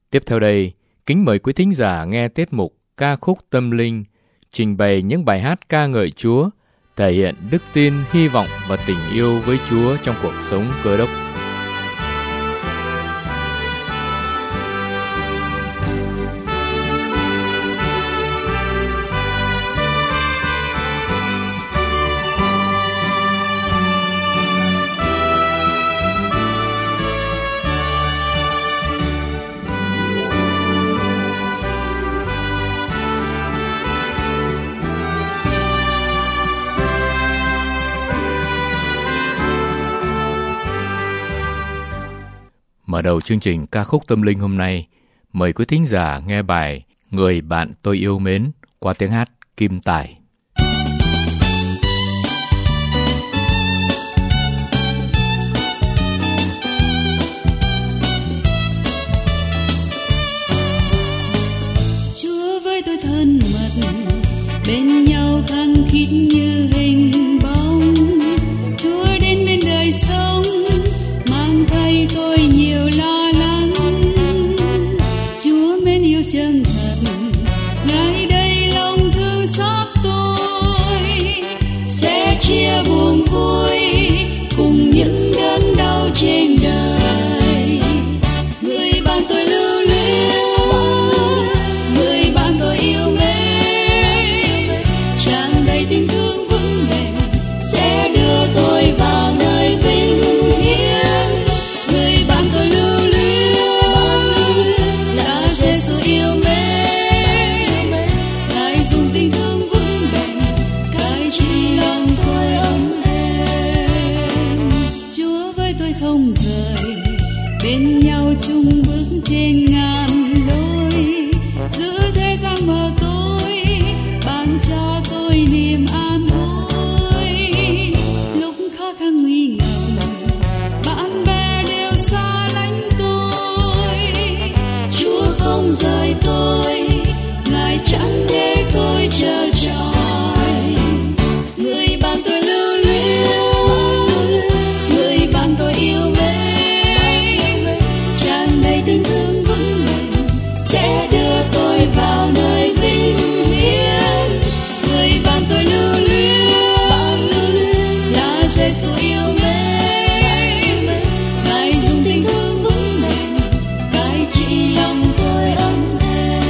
Tiếp theo đây, kính mời quý thính giả nghe tiết mục Ca khúc Tâm linh, trình bày những bài hát ca ngợi Chúa, thể hiện đức tin, hy vọng và tình yêu với Chúa trong cuộc sống Cơ Đốc. Mở đầu chương trình Ca khúc Tâm linh hôm nay, mời quý thính giả nghe bài Người bạn tôi yêu mến qua tiếng hát Kim Tài. Chúa với tôi thân mật, bên nhau khăng khít như hình bóng. Chúa đến bên đời sống, mang thay tôi nhiều lo lắng. Chúa mến yêu chân thật, Ngài đây lòng thương xót tôi, sẽ chia buồn vui cùng những đớn đau trên đời. Người bạn tôi lưu luyến, người bạn tôi yêu mến, tràn đầy tình thương vững bền, sẽ đưa tôi vào nơi vinh hiển. Người bạn tôi lưu luyến là Giêsu yêu mến, Ngài dùng tình thương vững bền cai trị lòng tôi ấm êm. Chúa với tôi không rời, bên nhau chung bước trên ngàn lối, giữa thế gian mờ tối ban cho tôi niềm an ủi. Lúc khó khăn nguy ngập, bạn bè đều xa lánh tôi, Chúa không rời tôi, Ngài chẳng để tôi chờ trọi. Người bạn tôi lưu luyến, người bạn tôi yêu mến, tràn đầy tình thương vững bền, sẽ đưa tôi vào nơi vinh hiển. Người bạn tôi lưu luyến là Giêsu yêu mến, Ngài dùng tình thương vững bền cai trị lòng tôi ấm êm.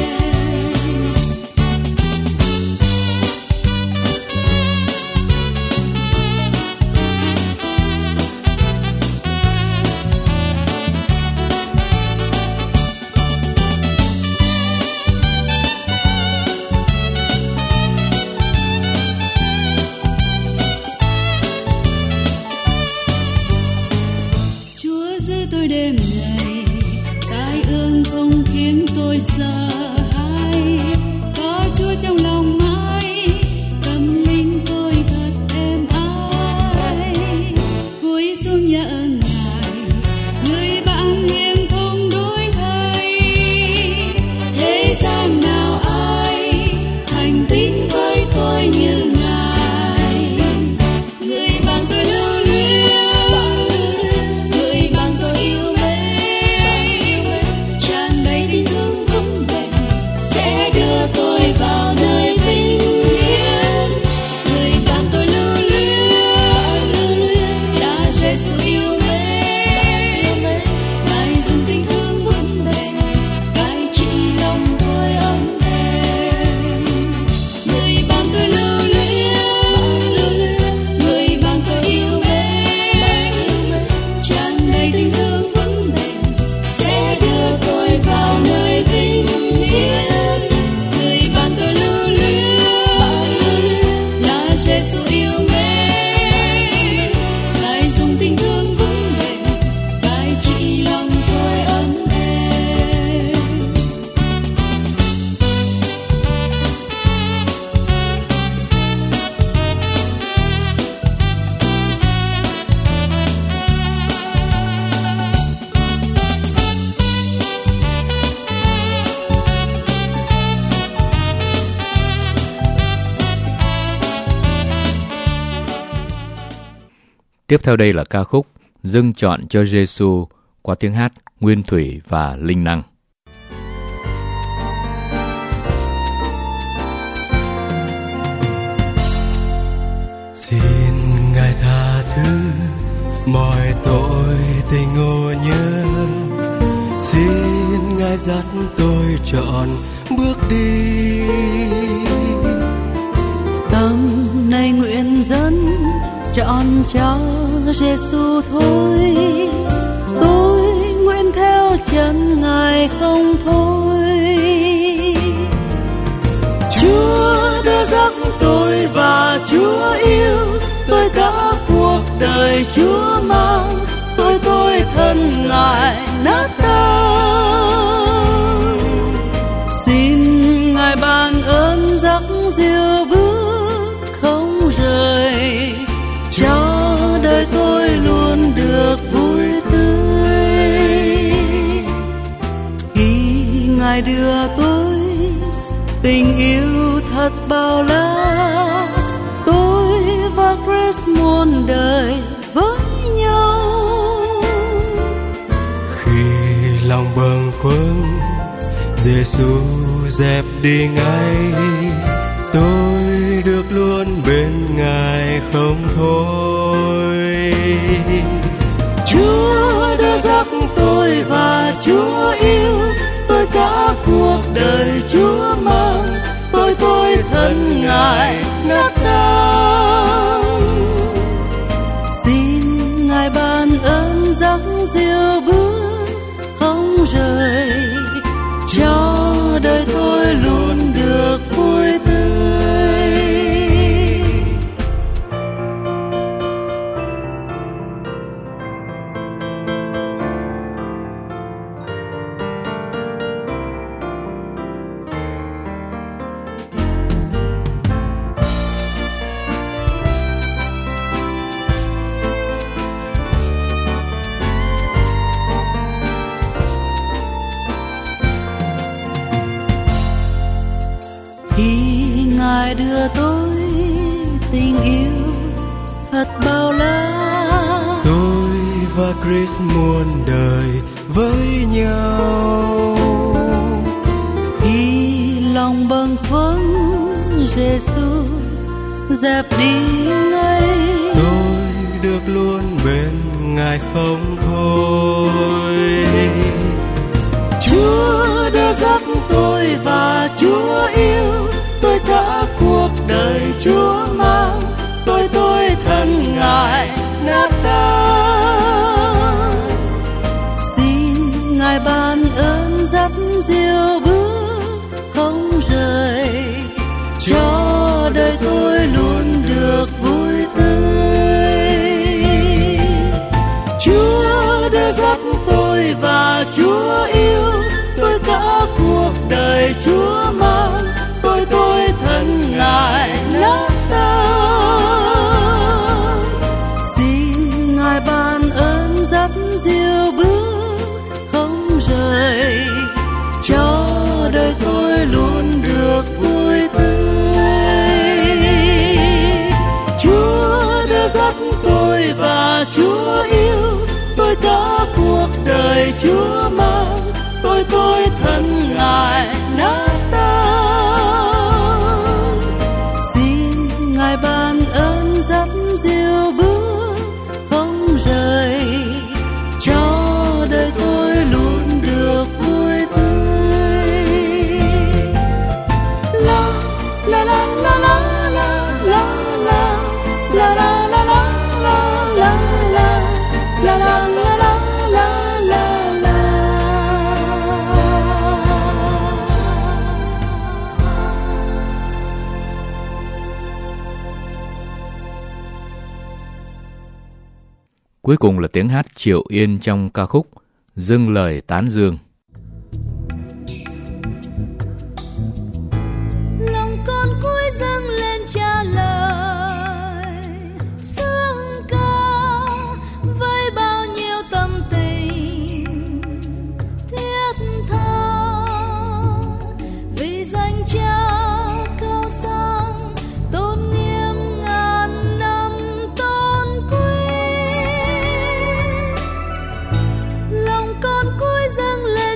Chúa giữ tôi đêm ngày, tai ương không khiến tôi sợ hãi. Có Chúa trong lòng mãi, tâm linh tôi thật êm ái. Cúi xuống nhờ ơn Ngài, người bạn hiền không đổi thay. Thế gian nào ai thành tín với tôi như Ngài. Người bạn tôi lưu luyến, người bạn tôi yêu mến, tràn đầy tình thương vững bền, sẽ đưa tôi vào nơi vinh hiển. Người bạn tôi lưu luyến là Giêsu yêu mến, Ngài dùng tình thương vững bền cai trị lòng tôi ấm êm. Người bạn tôi lưu luyến, người bạn tôi yêu mến, tràn đầy tình thương vững bền, sẽ đưa tôi vào nơi vinh hiển. Người bạn tôi lưu luyến là Giêsu yêu mến, Ngài dùng tình thương vững bền cai trị lòng tôi ấm êm. Tiếp theo đây là ca khúc Dâng trọn cho Giêsu qua tiếng hát Nguyên Thủy và Linh Năng. Xin Ngài tha thứ mọi tội tình ngộ nhớ, xin Ngài dắt tôi chọn bước đi. Tâm này nguyện dẫn chọn cho Giêsu thôi, tôi nguyện theo chân Ngài không thôi. Chúa đã dắt tôi và Chúa yêu tôi, cả cuộc đời Chúa mang tôi thân Ngài nát tan. Xin Ngài ban ơn dắt dìu bước không rời, cho đời tôi luôn được vui tươi. Khi Ngài đưa tôi tình yêu thật bao la, tôi và Christ muôn đời với nhau. Khi lòng bâng khuâng Giêsu dẹp đi ngay, tôi được luôn bên Ngài không thôi. Chúa đã dắt tôi và Chúa yêu tôi, cả cuộc đời Chúa mang tôi thân Ngài nát tan. Xin Ngài ban ơn dắt dìu bước không rời, cho đời tôi luôn được vui tươi. Ngài đưa tôi tình yêu thật bao la, tôi và Christ muôn đời với nhau. Khi lòng bâng khuâng Giêsu dẹp đi ngay, tôi được luôn bên Ngài không thôi. Chúa đã dắt tôi và Chúa yêu tôi, cả cuộc đời Chúa mang tôi thân Ngài nát tan. Xin Ngài ban ơn dắt dìu bước không rời, cho đời tôi luôn được vui tươi. Chúa đã dắt tôi và Chúa yêu tôi, cả cuộc đời Chúa mang tôi thân Ngài nát tan. Xin Ngài ban ơn dắt dìu bước không rời, cho đời tôi luôn được vui tươi. Chúa đã dắt tôi và Chúa yêu tôi, cả cuộc đời Chúa mang tôi thân Ngài nát tan. Xin Ngài ban ơn dắt dìu bước không rời, cho đời tôi luôn được vui tươi. La la la la la la la la la la la la la la la la. Cuối cùng là tiếng hát Triệu Yên trong ca khúc Dâng Lời Tán Dương. Lòng con cúi dâng lên Cha lời sướng ca với bao nhiêu tâm tình thiết tha, vì danh Cha cao sang tôn nghiêm ngàn năm tôn quý. Lòng con cúi dâng lên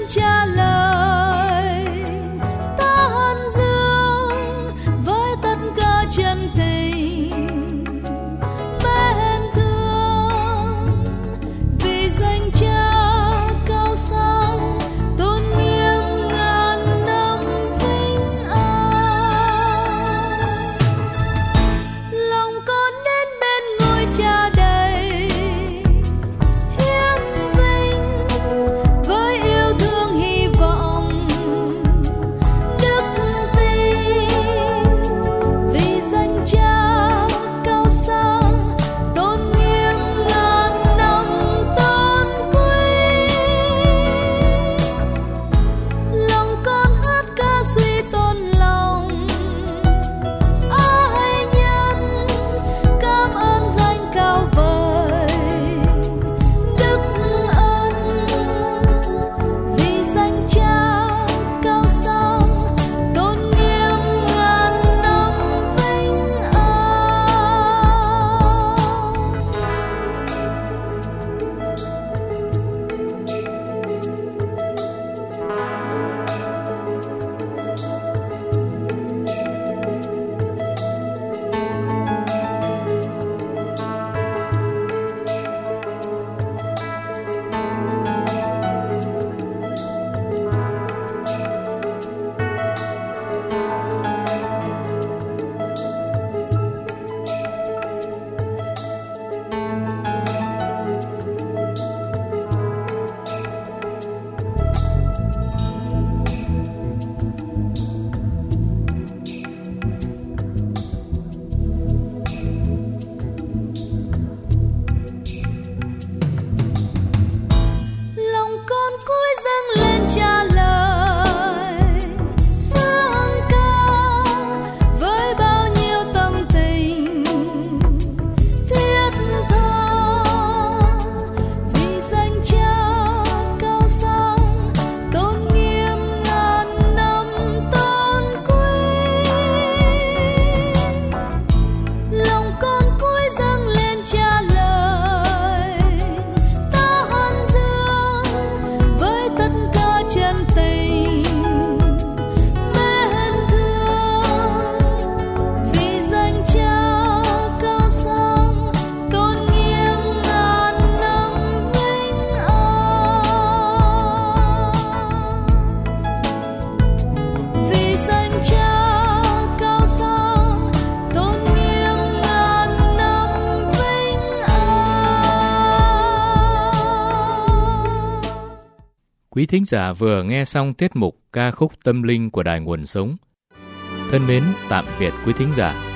Quý thính giả vừa nghe xong tiết mục ca khúc tâm linh của Đài Nguồn Sống. Thân mến, tạm biệt quý thính giả.